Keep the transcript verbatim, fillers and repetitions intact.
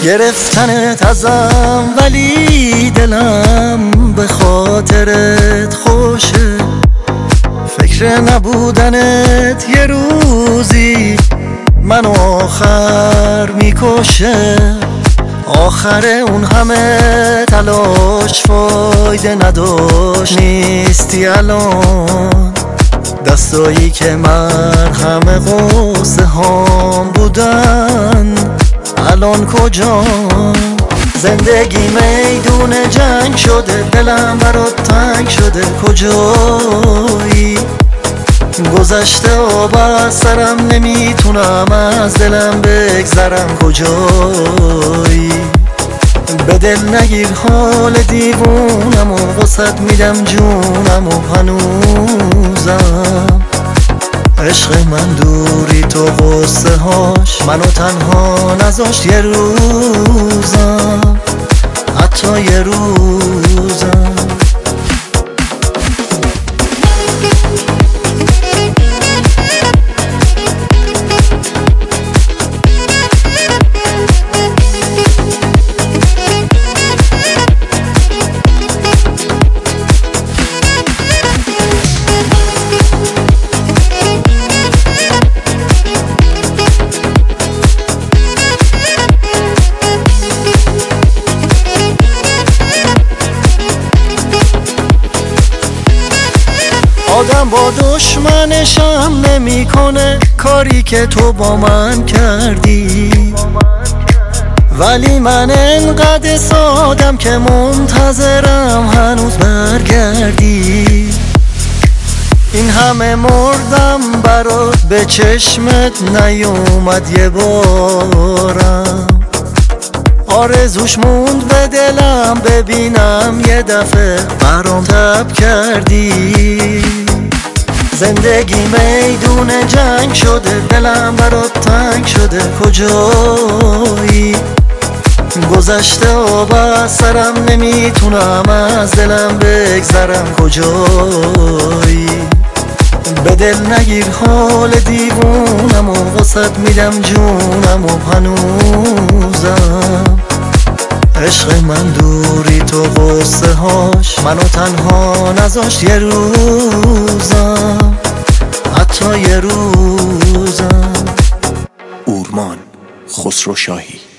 گرفتنت ازم ولی دلم به خاطرت خوشه، فکر نبودنت یه روزی منو آخر میکشه. آخر اون همه تلاش فایده نداشت، نیستی الان. دستایی که من همه قصه هام بودن الان کجا؟ زندگی میدون جنگ شده، دلم برات تنگ شده، کجایی؟ گذشته آب از سرم نمیتونم از دلم بگذرم، کجایی؟ به دل نگیر حال دیوونم و واسط میدم جونم و هنوزم عشق من دوری تو غصه هاش منو تنها نذاشت یه روزم، حتی یه روزم. آدم با دشمنشم نمیکنه کاری که تو با من کردی، ولی من انقدر سادم که منتظرم هنوز برگردی. این همه مردم برات به چشمت نیومد یه بارم، آرزوش موند به دلم ببینم یه دفعه برام تب کردی. زندگی میدون جنگ شده، دلم برات تنگ شده، کجایی؟ گذشته آب از سرم نمیتونم از دلم بگذرم، کجایی؟ به دل نگیر حال دیوونم و واسط میدم جونم و هنوزم عشق من دوری تو غصه هاش منو تنها نذاشت یه روزم، حتی یه روزم. اورمان خسرو شاهی.